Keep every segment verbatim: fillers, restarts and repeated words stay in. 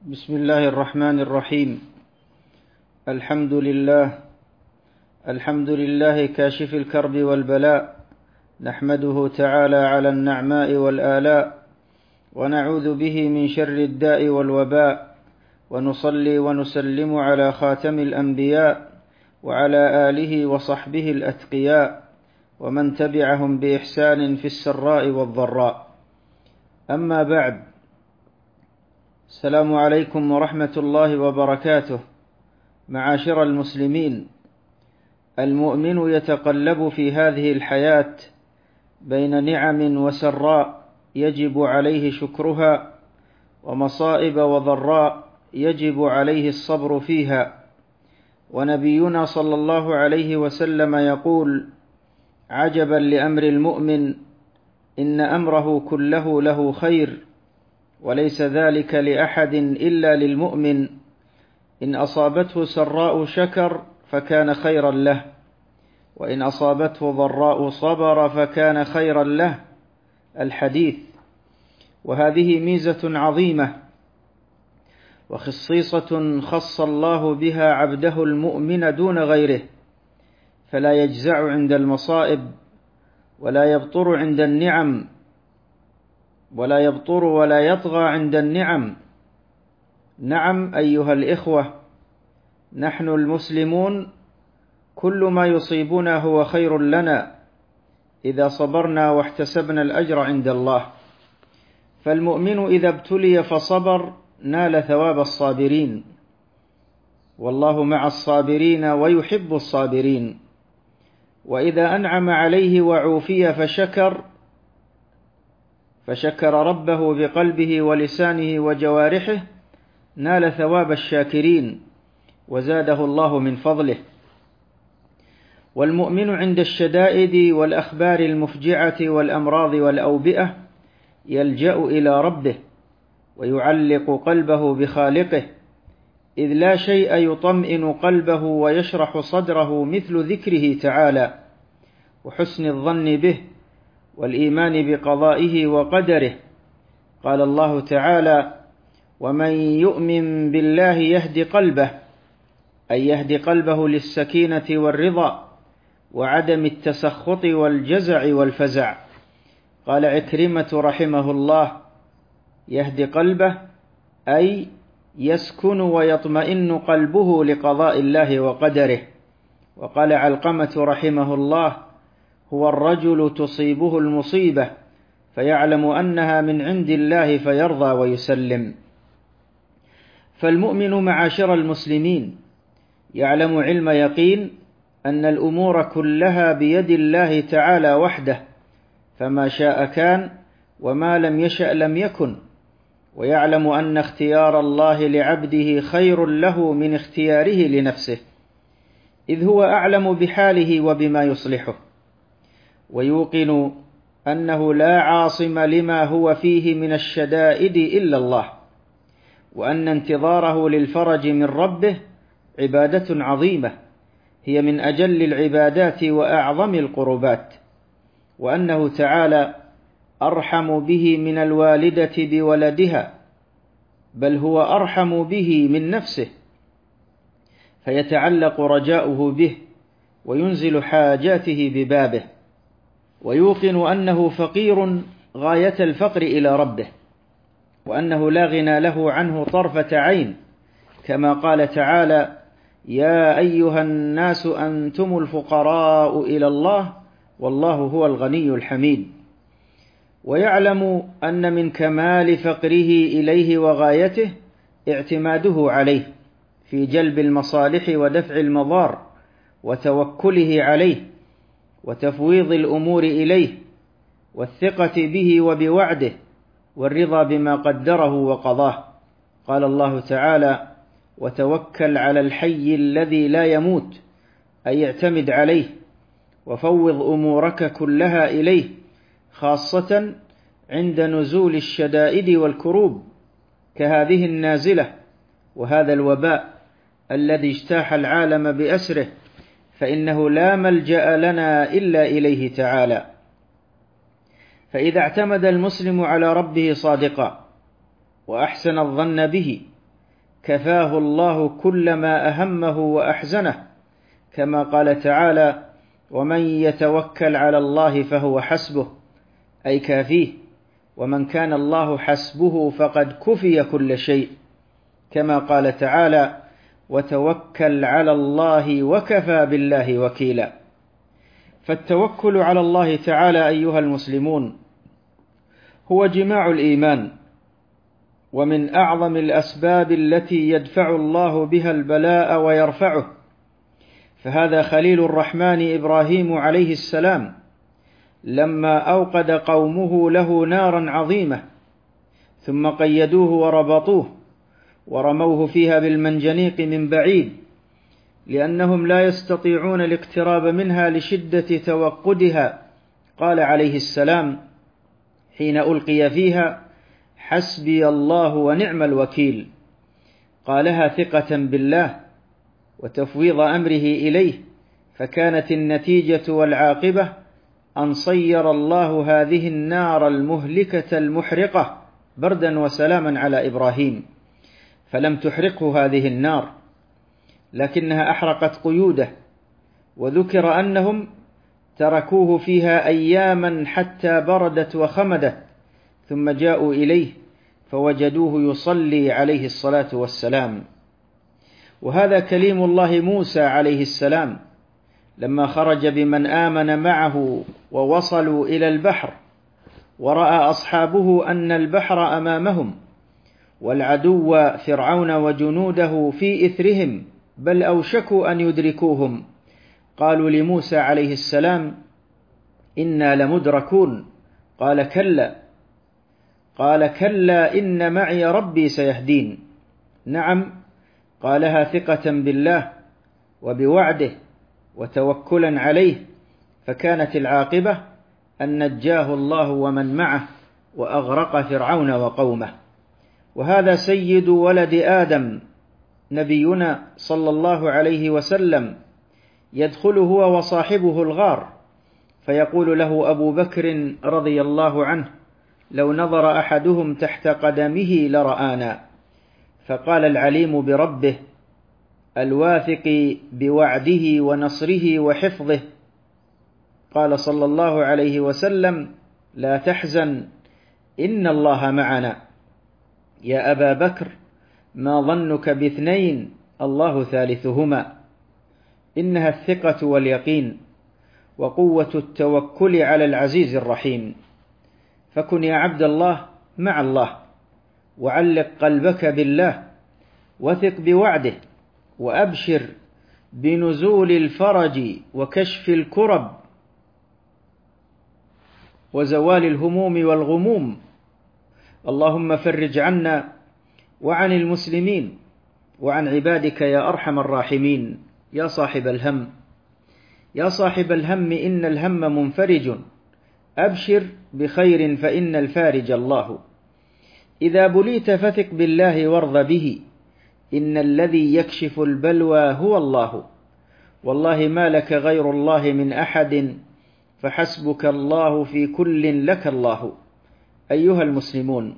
بسم الله الرحمن الرحيم. الحمد لله الحمد لله كاشف الكرب والبلاء، نحمده تعالى على النعماء والآلاء، ونعوذ به من شر الداء والوباء، ونصلي ونسلم على خاتم الأنبياء وعلى آله وصحبه الأتقياء، ومن تبعهم بإحسان في السراء والضراء. أما بعد، السلام عليكم ورحمة الله وبركاته. معاشر المسلمين، المؤمن يتقلب في هذه الحياة بين نعم وسراء يجب عليه شكرها، ومصائب وضراء يجب عليه الصبر فيها. ونبينا صلى الله عليه وسلم يقول: عجبا لأمر المؤمن، إن أمره كله له خير، وليس ذلك لأحد إلا للمؤمن، إن أصابته سراء شكر فكان خيرا له، وإن أصابته ضراء صبر فكان خيرا له. الحديث. وهذه ميزة عظيمة وخصيصة خص الله بها عبده المؤمن دون غيره، فلا يجزع عند المصائب، ولا يبطر عند النعم، ولا يبطر ولا يطغى عند النعم. نعم أيها الإخوة، نحن المسلمون كل ما يصيبنا هو خير لنا إذا صبرنا واحتسبنا الأجر عند الله. فالمؤمن إذا ابتلي فصبر نال ثواب الصابرين، والله مع الصابرين ويحب الصابرين. وإذا أنعم عليه وعوفي فشكر فشكر ربه بقلبه ولسانه وجوارحه نال ثواب الشاكرين، وزاده الله من فضله. والمؤمن عند الشدائد والأخبار المفجعة والأمراض والأوبئة يلجأ إلى ربه ويعلق قلبه بخالقه، إذ لا شيء يطمئن قلبه ويشرح صدره مثل ذكره تعالى وحسن الظن به والإيمان بقضائه وقدره. قال الله تعالى: ومن يؤمن بالله يهد قلبه، أي يهد قلبه للسكينة والرضا وعدم التسخط والجزع والفزع. قال عكرمة رحمه الله: يهد قلبه أي يسكن ويطمئن قلبه لقضاء الله وقدره. وقال علقمة رحمه الله: هو الرجل تصيبه المصيبة فيعلم أنها من عند الله فيرضى ويسلم. فالمؤمن معاشر المسلمين يعلم علم يقين أن الأمور كلها بيد الله تعالى وحده، فما شاء كان وما لم يشأ لم يكن، ويعلم أن اختيار الله لعبده خير له من اختياره لنفسه، إذ هو أعلم بحاله وبما يصلحه. ويوقن أنه لا عاصم لما هو فيه من الشدائد إلا الله، وأن انتظاره للفرج من ربه عبادة عظيمة هي من أجل العبادات وأعظم القربات، وأنه تعالى أرحم به من الوالدة بولدها، بل هو أرحم به من نفسه، فيتعلق رجاؤه به وينزل حاجاته ببابه. ويوقن أنه فقير غاية الفقر إلى ربه، وأنه لا غنى له عنه طرفة عين، كما قال تعالى: يا أيها الناس أنتم الفقراء إلى الله والله هو الغني الحميد. ويعلم أن من كمال فقره إليه وغايته اعتماده عليه في جلب المصالح ودفع المضار، وتوكله عليه وتفويض الأمور إليه، والثقة به وبوعده، والرضا بما قدره وقضاه. قال الله تعالى: وتوكل على الحي الذي لا يموت، أي اعتمد عليه وفوض أمورك كلها إليه، خاصة عند نزول الشدائد والكروب كهذه النازلة وهذا الوباء الذي اجتاح العالم بأسره، فإنه لا ملجأ لنا إلا إليه تعالى. فإذا اعتمد المسلم على ربه صادقا وأحسن الظن به كفاه الله كل ما أهمه وأحزنه، كما قال تعالى: ومن يتوكل على الله فهو حسبه، أي كافيه، ومن كان الله حسبه فقد كفي كل شيء، كما قال تعالى: وتوكل على الله وكفى بالله وكيلا. فالتوكل على الله تعالى أيها المسلمون هو جماع الإيمان، ومن أعظم الأسباب التي يدفع الله بها البلاء ويرفعه. فهذا خليل الرحمن إبراهيم عليه السلام لما أوقد قومه له نارا عظيمة ثم قيدوه وربطوه ورموه فيها بالمنجنيق من بعيد، لأنهم لا يستطيعون الاقتراب منها لشدة توقدها، قال عليه السلام حين ألقي فيها: حسبي الله ونعم الوكيل. قالها ثقة بالله وتفويض أمره إليه، فكانت النتيجة والعاقبة أن صير الله هذه النار المهلكة المحرقة بردا وسلاما على إبراهيم، فلم تحرقه هذه النار، لكنها أحرقت قيوده. وذكر أنهم تركوه فيها أياما حتى بردت وخمدت، ثم جاءوا إليه فوجدوه يصلي عليه الصلاة والسلام. وهذا كليم الله موسى عليه السلام لما خرج بمن آمن معه ووصلوا إلى البحر، ورأى أصحابه أن البحر أمامهم والعدو فرعون وجنوده في إثرهم، بل أوشكوا أن يدركوهم، قالوا لموسى عليه السلام: إنا لمدركون. قال كلا قال كلا إن معي ربي سيهدين. نعم، قالها ثقة بالله وبوعده وتوكلا عليه، فكانت العاقبة أن نجاه الله ومن معه وأغرق فرعون وقومه. وهذا سيد ولد آدم نبينا صلى الله عليه وسلم، يدخل هو وصاحبه الغار، فيقول له أبو بكر رضي الله عنه: لو نظر أحدهم تحت قدمه لرآنا. فقال العليم بربه الواثق بوعده ونصره وحفظه، قال صلى الله عليه وسلم: لا تحزن إن الله معنا. يا أبا بكر ما ظنك باثنين الله ثالثهما. إنها الثقة واليقين وقوة التوكل على العزيز الرحيم. فكن يا عبد الله مع الله، وعلق قلبك بالله، وثق بوعده، وأبشر بنزول الفرج وكشف الكرب وزوال الهموم والغموم. اللهم فرج عنا وعن المسلمين وعن عبادك يا أرحم الراحمين. يا صاحب الهم يا صاحب الهم إن الهم منفرج، أبشر بخير فإن الفارج الله. إذا بليت فثق بالله وارض به، إن الذي يكشف البلوى هو الله. والله ما لك غير الله من أحد، فحسبك الله في كل لك الله. أيها المسلمون،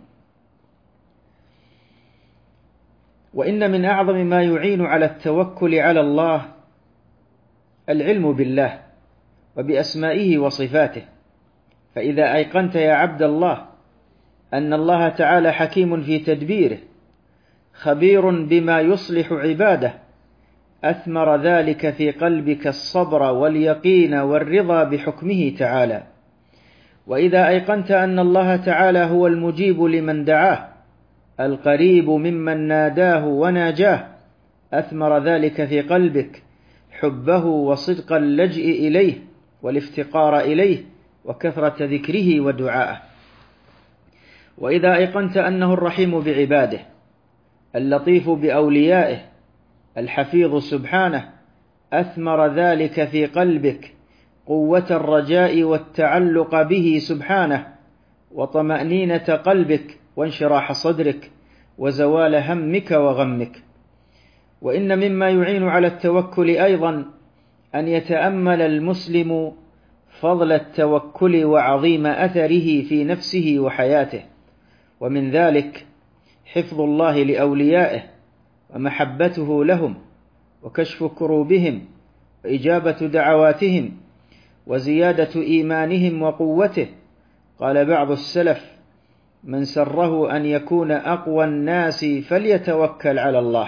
وإن من أعظم ما يعين على التوكل على الله العلم بالله وبأسمائه وصفاته. فإذا أيقنت يا عبد الله أن الله تعالى حكيم في تدبيره، خبير بما يصلح عباده، أثمر ذلك في قلبك الصبر واليقين والرضا بحكمه تعالى. وإذا أيقنت أن الله تعالى هو المجيب لمن دعاه، القريب ممن ناداه وناجاه، أثمر ذلك في قلبك حبه وصدق اللجئ إليه والافتقار إليه وكثرة ذكره ودعائه. وإذا أيقنت أنه الرحيم بعباده، اللطيف بأوليائه، الحفيظ سبحانه، أثمر ذلك في قلبك قوة الرجاء والتعلق به سبحانه، وطمأنينة قلبك وانشراح صدرك وزوال همك وغمك. وإن مما يعين على التوكل أيضا أن يتأمل المسلم فضل التوكل وعظيم أثره في نفسه وحياته. ومن ذلك حفظ الله لأوليائه ومحبته لهم وكشف كروبهم وإجابة دعواتهم وزيادة إيمانهم وقوته. قال بعض السلف: من سره أن يكون أقوى الناس فليتوكل على الله.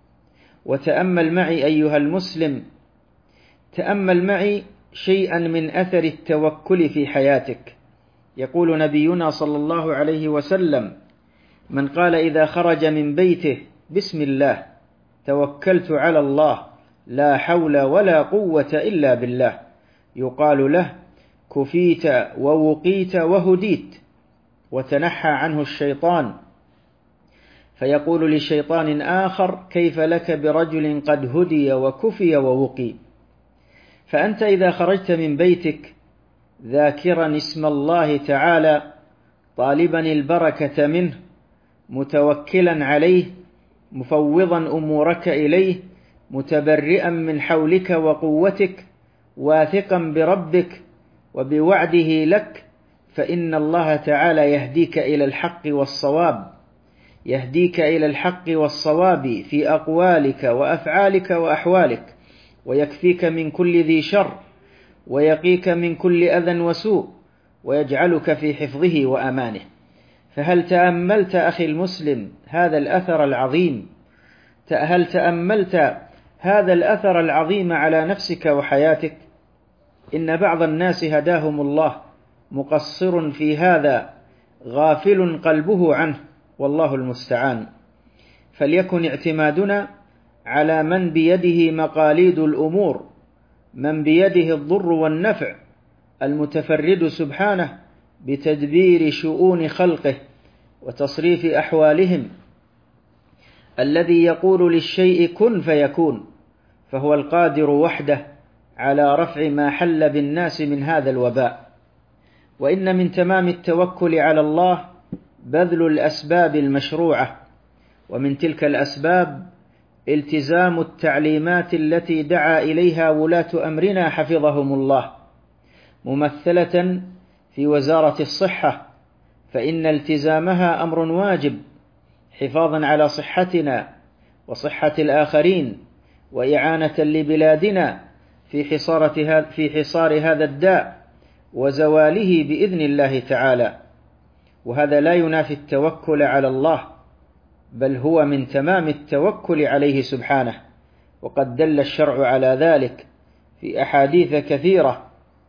وتأمل معي أيها المسلم، تأمل معي شيئا من أثر التوكل في حياتك. يقول نبينا صلى الله عليه وسلم: من قال إذا خرج من بيته: بسم الله توكلت على الله لا حول ولا قوة إلا بالله، يقال له: كفيت ووقيت وهديت. وتنحى عنه الشيطان فيقول لشيطان آخر: كيف لك برجل قد هدي وكفي ووقي؟ فأنت إذا خرجت من بيتك ذاكرا اسم الله تعالى، طالبا البركة منه، متوكلا عليه، مفوضا أمورك إليه، متبرئا من حولك وقوتك، واثقا بربك وبوعده لك، فإن الله تعالى يهديك إلى الحق والصواب، يهديك إلى الحق والصواب في أقوالك وأفعالك وأحوالك، ويكفيك من كل ذي شر، ويقيك من كل أذى وسوء، ويجعلك في حفظه وأمانه. فهل تأملت أخي المسلم هذا الأثر العظيم؟ هل تأملت هذا الأثر العظيم على نفسك وحياتك؟ إن بعض الناس هداهم الله مقصر في هذا، غافل قلبه عنه، والله المستعان. فليكن اعتمادنا على من بيده مقاليد الأمور، من بيده الضر والنفع، المتفرد سبحانه بتدبير شؤون خلقه وتصريف أحوالهم، الذي يقول للشيء كن فيكون، فهو القادر وحده على رفع ما حل بالناس من هذا الوباء. وإن من تمام التوكل على الله بذل الأسباب المشروعة، ومن تلك الأسباب التزام التعليمات التي دعا إليها ولاة أمرنا حفظهم الله، ممثلة في وزارة الصحة، فإن التزامها أمر واجب حفاظا على صحتنا وصحة الآخرين، وإعانة لبلادنا في حصار في حصار هذا الداء وزواله بإذن الله تعالى. وهذا لا ينافي التوكل على الله، بل هو من تمام التوكل عليه سبحانه، وقد دل الشرع على ذلك في أحاديث كثيرة.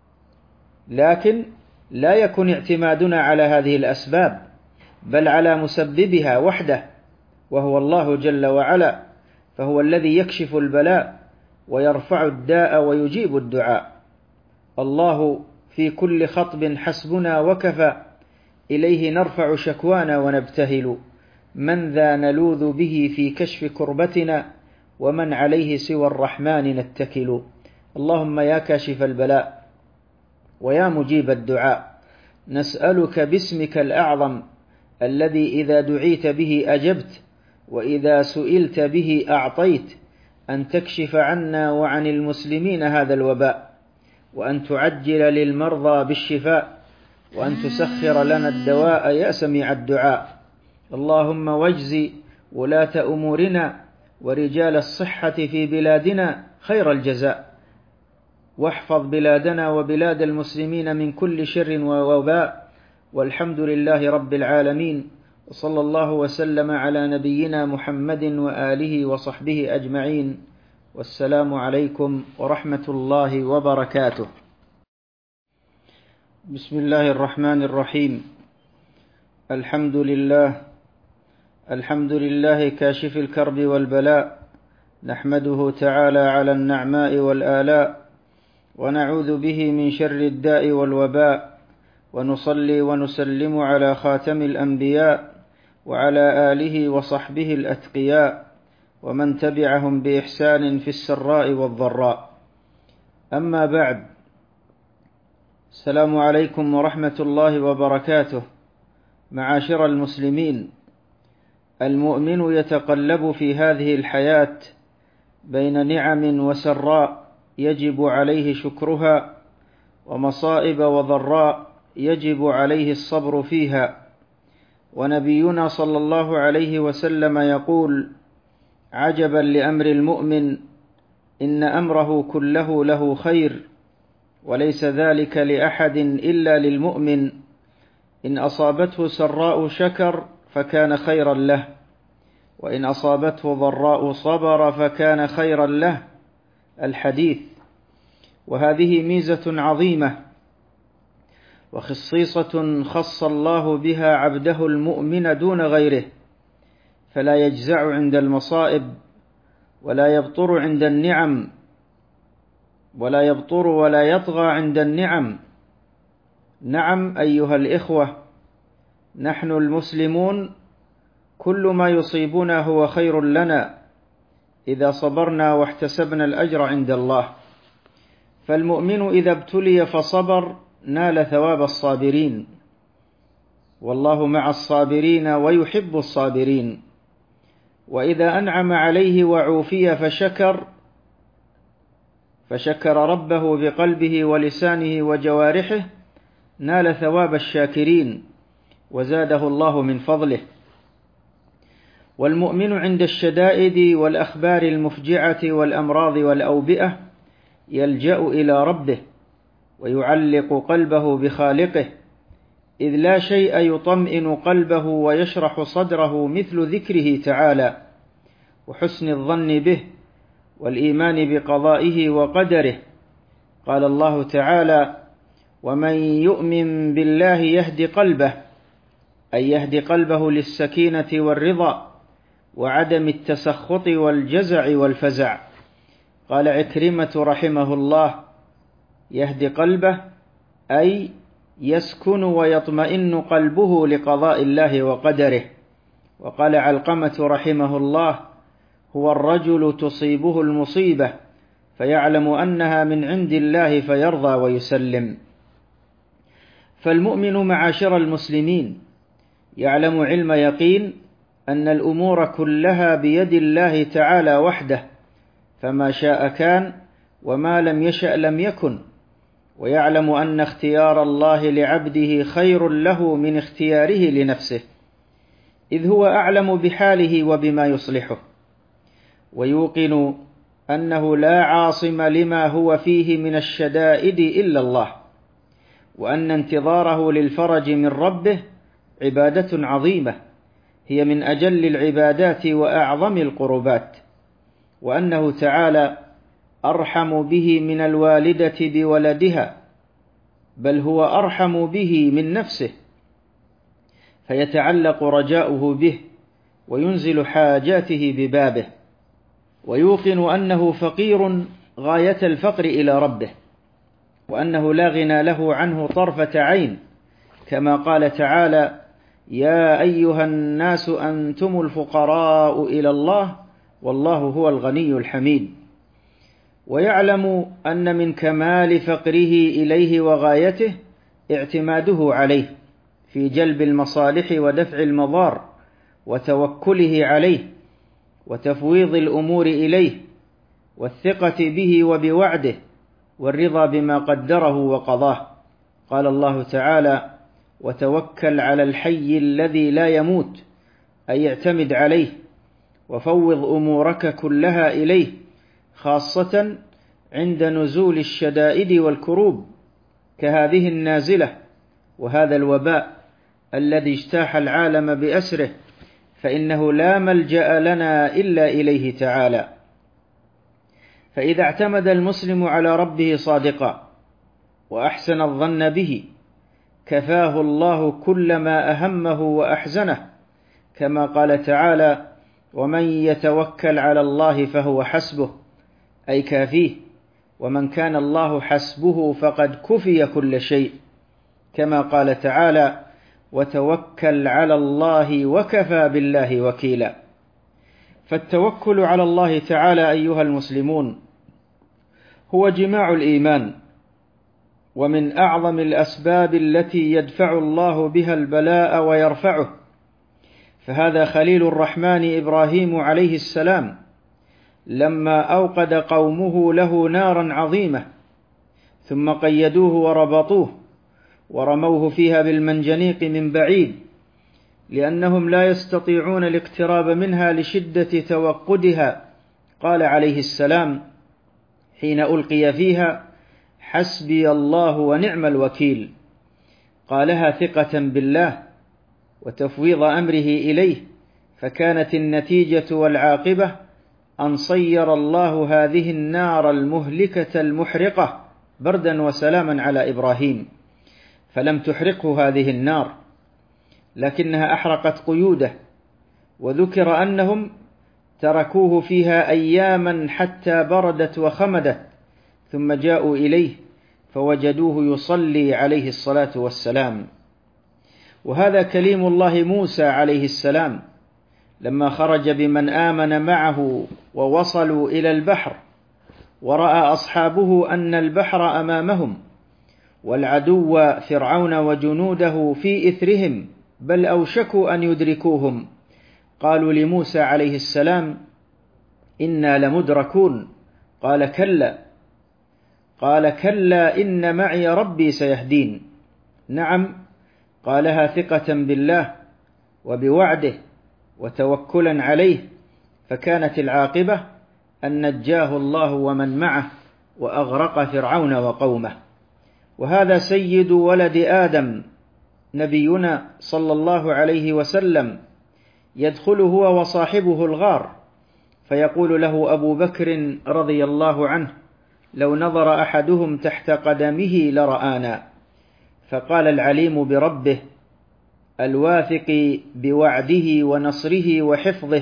لكن لا يكن اعتمادنا على هذه الأسباب، بل على مسببها وحده، وهو الله جل وعلا، فهو الذي يكشف البلاء ويرفع الداء ويجيب الدعاء. الله في كل خطب حسبنا وكفى، إليه نرفع شكوانا ونبتهل، من ذا نلوذ به في كشف كربتنا، ومن عليه سوى الرحمن نتكل. اللهم يا كاشف البلاء ويا مجيب الدعاء، نسألك باسمك الأعظم الذي إذا دعيت به أجبت، وإذا سئلت به أعطيت، أن تكشف عنا وعن المسلمين هذا الوباء، وأن تعجل للمرضى بالشفاء، وأن تسخر لنا الدواء يا سميع الدعاء. اللهم واجز ولاة أمورنا ورجال الصحة في بلادنا خير الجزاء، واحفظ بلادنا وبلاد المسلمين من كل شر ووباء، والحمد لله رب العالمين، وصلى الله وسلم على نبينا محمد وآله وصحبه أجمعين، والسلام عليكم ورحمة الله وبركاته. بسم الله الرحمن الرحيم. الحمد لله الحمد لله كاشف الكرب والبلاء، نحمده تعالى على النعماء والآلاء، ونعوذ به من شر الداء والوباء، ونصلي ونسلم على خاتم الأنبياء وعلى آله وصحبه الأتقياء، ومن تبعهم بإحسان في السراء والضراء. أما بعد، السلام عليكم ورحمة الله وبركاته. معاشر المسلمين، المؤمن يتقلب في هذه الحياة بين نعم وسراء يجب عليه شكرها، ومصائب وضراء يجب عليه الصبر فيها. ونبينا صلى الله عليه وسلم يقول: عجبا لأمر المؤمن إن أمره كله له خير وليس ذلك لأحد إلا للمؤمن إن أصابته سراء شكر فكان خيرا له وإن أصابته ضراء صبر فكان خيرا له. الحديث. وهذه ميزة عظيمة وخصيصة خص الله بها عبده المؤمن دون غيره، فلا يجزع عند المصائب ولا يبطر عند النعم ولا يبطر ولا يطغى عند النعم. نعم أيها الإخوة، نحن المسلمون كل ما يصيبنا هو خير لنا إذا صبرنا واحتسبنا الأجر عند الله، فالمؤمن إذا ابتلي فصبر نال ثواب الصابرين، والله مع الصابرين ويحب الصابرين. وإذا أنعم عليه وعوفي فشكر فشكر ربه بقلبه ولسانه وجوارحه نال ثواب الشاكرين وزاده الله من فضله. والمؤمن عند الشدائد والأخبار المفجعة والأمراض والأوبئة يلجأ إلى ربه ويعلق قلبه بخالقه، إذ لا شيء يطمئن قلبه ويشرح صدره مثل ذكره تعالى وحسن الظن به والإيمان بقضائه وقدره. قال الله تعالى: ومن يؤمن بالله يهد قلبه، أي يهد قلبه للسكينة والرضا وعدم التسخط والجزع والفزع. قال عكرمة رحمه الله: يهد قلبه أي يسكن ويطمئن قلبه لقضاء الله وقدره. وقال علقمة رحمه الله: هو الرجل تصيبه المصيبة فيعلم أنها من عند الله فيرضى ويسلم. فالمؤمن معاشر المسلمين يعلم علم يقين أن الأمور كلها بيد الله تعالى وحده، فما شاء كان وما لم يشأ لم يكن، ويعلم أن اختيار الله لعبده خير له من اختياره لنفسه، إذ هو أعلم بحاله وبما يصلحه، ويوقن أنه لا عاصم لما هو فيه من الشدائد إلا الله، وأن انتظاره للفرج من ربه عبادة عظيمة هي من أجل العبادات وأعظم القربات، وأنه تعالى أرحم به من الوالدة بولدها، بل هو أرحم به من نفسه، فيتعلق رجاؤه به وينزل حاجاته ببابه، ويوقن أنه فقير غاية الفقر إلى ربه، وأنه لا غنى له عنه طرفة عين، كما قال تعالى: يا أيها الناس أنتم الفقراء إلى الله والله هو الغني الحميد. ويعلم أن من كمال فقره إليه وغايته اعتماده عليه في جلب المصالح ودفع المضار، وتوكله عليه وتفويض الأمور إليه، والثقة به وبوعده، والرضا بما قدره وقضاه. قال الله تعالى: وتوكل على الحي الذي لا يموت، أي اعتمد عليه وفوض أمورك كلها إليه، خاصة عند نزول الشدائد والكروب كهذه النازلة وهذا الوباء الذي اجتاح العالم بأسره، فإنه لا ملجأ لنا إلا إليه تعالى. فإذا اعتمد المسلم على ربه صادقا وأحسن الظن به كفاه الله كل ما أهمه وأحزنه، كما قال تعالى: ومن يتوكل على الله فهو حسبه، أي كافيه، ومن كان الله حسبه فقد كفي كل شيء، كما قال تعالى: وتوكل على الله وكفى بالله وكيلا. فالتوكل على الله تعالى أيها المسلمون هو جماع الإيمان، ومن أعظم الأسباب التي يدفع الله بها البلاء ويرفعه. فهذا خليل الرحمن إبراهيم عليه السلام لما أوقد قومه له نارا عظيمة ثم قيدوه وربطوه ورموه فيها بالمنجنيق من بعيد، لأنهم لا يستطيعون الاقتراب منها لشدة توقدها. قال عليه السلام حين ألقي فيها: حسبي الله ونعم الوكيل. قالها ثقة بالله وتفويض أمره إليه، فكانت النتيجة والعاقبة أن صير الله هذه النار المهلكة المحرقة بردا وسلاما على إبراهيم، فلم تحرقه هذه النار لكنها أحرقت قيوده. وذكر أنهم تركوه فيها أياما حتى بردت وخمدت، ثم جاءوا إليه فوجدوه يصلي عليه الصلاة والسلام. وهذا كليم الله موسى عليه السلام لما خرج بمن آمن معه ووصلوا إلى البحر، ورأى أصحابه أن البحر أمامهم والعدو فرعون وجنوده في إثرهم، بل أوشكوا أن يدركوهم. قالوا لموسى عليه السلام: إنا لمدركون. قال كلا قال كلا إن معي ربي سيهدين. نعم، قالها ثقة بالله وبوعده وتوكلا عليه، فكانت العاقبة أن نجاه الله ومن معه وأغرق فرعون وقومه. وهذا سيد ولد آدم نبينا صلى الله عليه وسلم، يدخل هو وصاحبه الغار، فيقول له أبو بكر رضي الله عنه: لو نظر أحدهم تحت قدمه لرآنا. فقال العليم بربه الواثق بوعده ونصره وحفظه،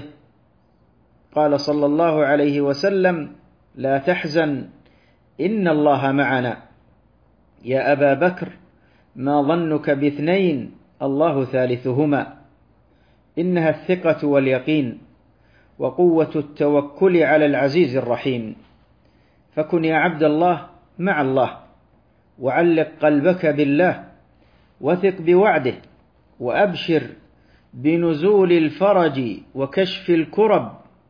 قال صلى الله عليه وسلم: لا تحزن إن الله معنا. يا أبا بكر ما ظنك باثنين الله ثالثهما. إنها الثقة واليقين وقوة التوكل على العزيز الرحيم. فكن يا عبد الله مع الله، وعلق قلبك بالله، وثق بوعده، وأبشر بنزول الفرج وكشف الكرب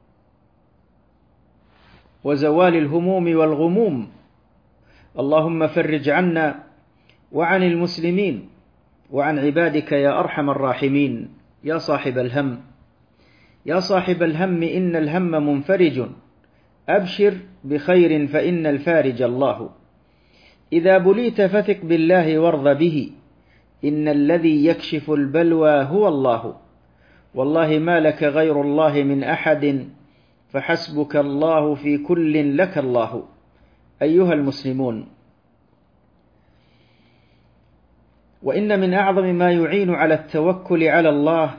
وزوال الهموم والغموم. اللهم فرج عنا وعن المسلمين وعن عبادك يا أرحم الراحمين. يا صاحب الهم يا صاحب الهم إن الهم منفرج، أبشر بخير فإن الفارج الله. إذا بليت فثق بالله وارض به، إن الذي يكشف البلوى هو الله. والله ما لك غير الله من أحد، فحسبك الله في كل لك الله. أيها المسلمون، وإن من أعظم ما يعين على التوكل على الله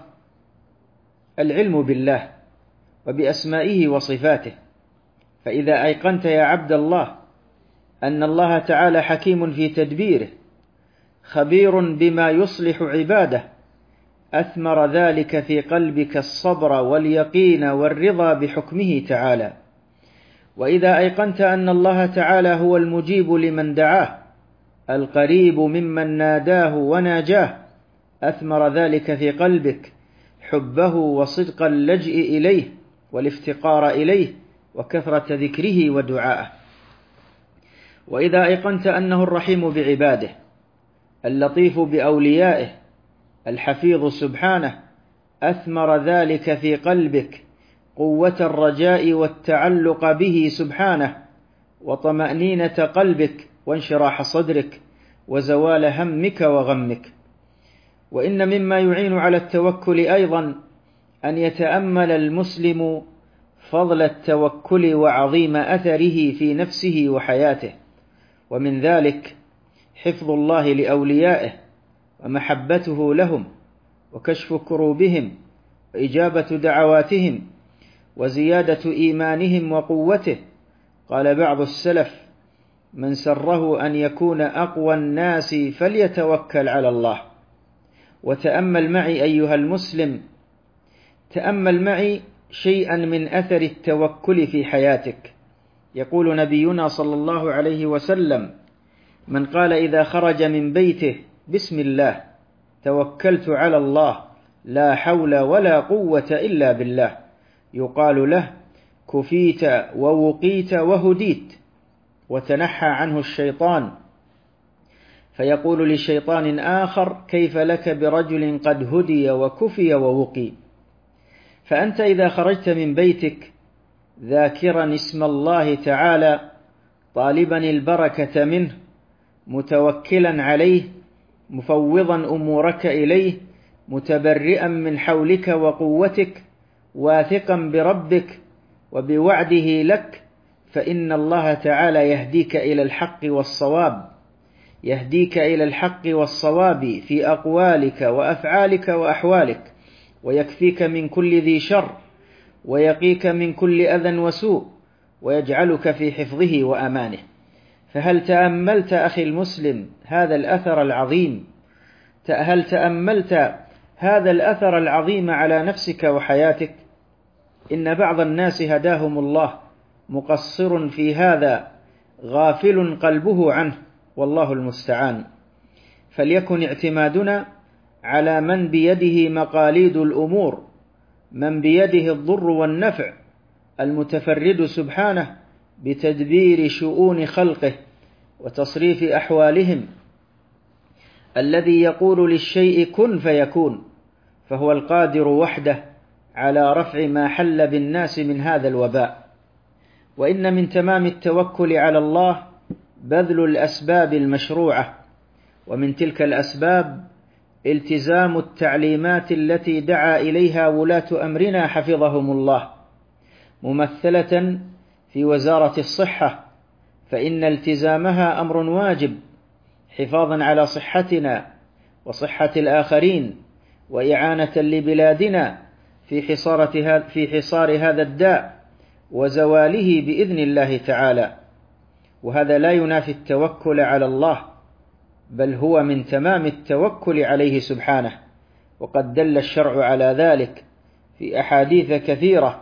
العلم بالله وبأسمائه وصفاته. فإذا أيقنت يا عبد الله أن الله تعالى حكيم في تدبيره، خبير بما يصلح عباده، أثمر ذلك في قلبك الصبر واليقين والرضا بحكمه تعالى. وإذا أيقنت أن الله تعالى هو المجيب لمن دعاه، القريب ممن ناداه وناجاه، أثمر ذلك في قلبك حبه وصدق اللجئ إليه والافتقار إليه وكثرة ذكره ودعائه. وإذا أيقنت أنه الرحيم بعباده، اللطيف بأوليائه، الحفيظ سبحانه، أثمر ذلك في قلبك قوة الرجاء والتعلق به سبحانه، وطمأنينة قلبك وانشراح صدرك وزوال همك وغمك. وإن مما يعين على التوكل أيضا أن يتأمل المسلم فضل التوكل وعظيم أثره في نفسه وحياته. ومن ذلك حفظ الله لأوليائه ومحبته لهم وكشف كروبهم وإجابة دعواتهم وزيادة إيمانهم وقوته. قال بعض السلف: من سره أن يكون أقوى الناس فليتوكل على الله. وتأمل معي أيها المسلم، تأمل معي شيئا من أثر التوكل في حياتك. يقول نبينا صلى الله عليه وسلم: من قال إذا خرج من بيته بسم الله توكلت على الله لا حول ولا قوة إلا بالله، يقال له: كفيت ووقيت وهديت، وتنحى عنه الشيطان. فيقول لشيطان آخر: كيف لك برجل قد هدي وكفي ووقي؟ فأنت إذا خرجت من بيتك ذاكرا اسم الله تعالى، طالبا البركة منه، متوكلا عليه، مفوضا أمورك إليه، متبرئا من حولك وقوتك، واثقا بربك وبوعده لك، فإن الله تعالى يهديك إلى الحق والصواب، يهديك إلى الحق والصواب في أقوالك وأفعالك وأحوالك، ويكفيك من كل ذي شر، ويقيك من كل أذى وسوء، ويجعلك في حفظه وأمانه. فهل تأملت أخي المسلم هذا الأثر العظيم؟ هل تأملت هذا الأثر العظيم على نفسك وحياتك؟ إن بعض الناس هداهم الله مقصر في هذا، غافل قلبه عنه، والله المستعان. فليكن اعتمادنا على من بيده مقاليد الأمور، من بيده الضر والنفع، المتفرد سبحانه بتدبير شؤون خلقه وتصريف أحوالهم، الذي يقول للشيء كن فيكون، فهو القادر وحده على رفع ما حل بالناس من هذا الوباء. وإن من تمام التوكل على الله بذل الأسباب المشروعة، ومن تلك الأسباب التزام التعليمات التي دعا إليها ولاة أمرنا حفظهم الله، ممثلة في وزارة الصحة، فإن التزامها أمر واجب حفاظا على صحتنا وصحة الآخرين، وإعانة لبلادنا في حصارة في حصار هذا الداء وزواله بإذن الله تعالى. وهذا لا ينافي التوكل على الله، بل هو من تمام التوكل عليه سبحانه، وقد دل الشرع على ذلك في أحاديث كثيرة.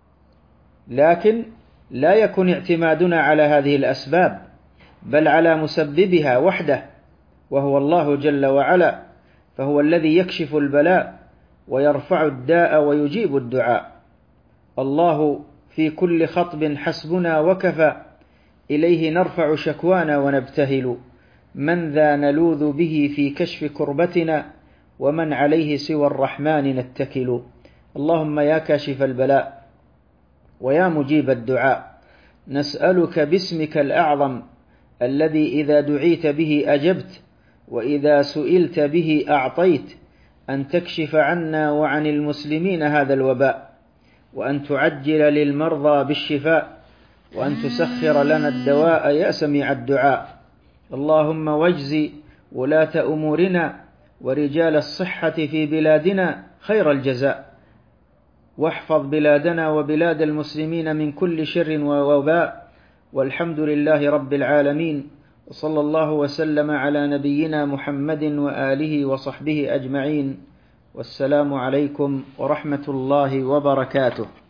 لكن لا يكن اعتمادنا على هذه الأسباب، بل على مسببها وحده، وهو الله جل وعلا، فهو الذي يكشف البلاء ويرفع الداء ويجيب الدعاء. الله في كل خطب حسبنا وكفى، إليه نرفع شكوانا ونبتهل، من ذا نلوذ به في كشف كربتنا، ومن عليه سوى الرحمن نتكل. اللهم يا كاشف البلاء ويا مجيب الدعاء، نسألك باسمك الأعظم الذي إذا دعيت به أجبت، وإذا سئلت به أعطيت، أن تكشف عنا وعن المسلمين هذا الوباء، وأن تعجل للمرضى بالشفاء، وأن تسخر لنا الدواء يا سميع الدعاء. اللهم واجز ولاة أمورنا ورجال الصحة في بلادنا خير الجزاء، واحفظ بلادنا وبلاد المسلمين من كل شر ووباء، والحمد لله رب العالمين، وصلى الله وسلم على نبينا محمد وآله وصحبه أجمعين، والسلام عليكم ورحمة الله وبركاته.